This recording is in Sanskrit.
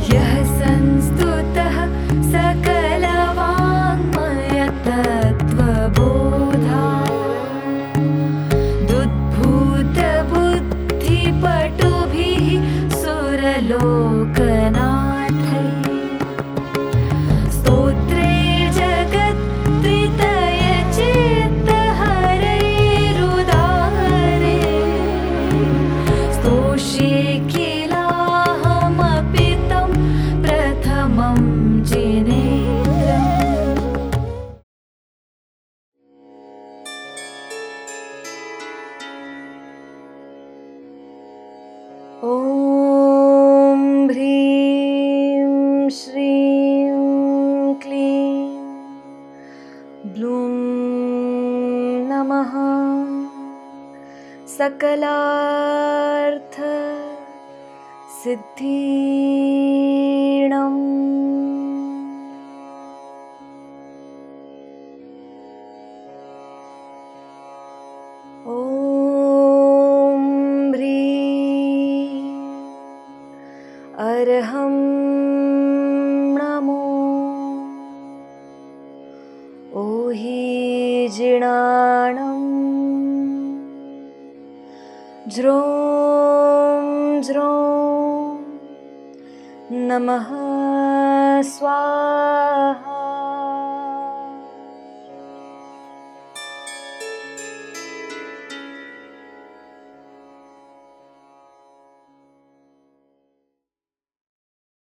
यः संस्तुतः सकलवाङ्मयतत्त्वबोधा दुद्भूतबुद्धिपटुभिः सुरलोकनाथैः स्तोत्रे जगत्त्रितयचित्तहरैरुदारे स्तोष्ये किलाहमपि तं प्रथमं जिनेत्रम्। ॐ ह्रीं श्रीं क्लीं ब्लूं नमः। सकलार्थ सिद्धीणम्। ॐ ह्रीं अर्हं नमो ओहि जिणाणम् ज्रों ज्रों नमः स्वाहा।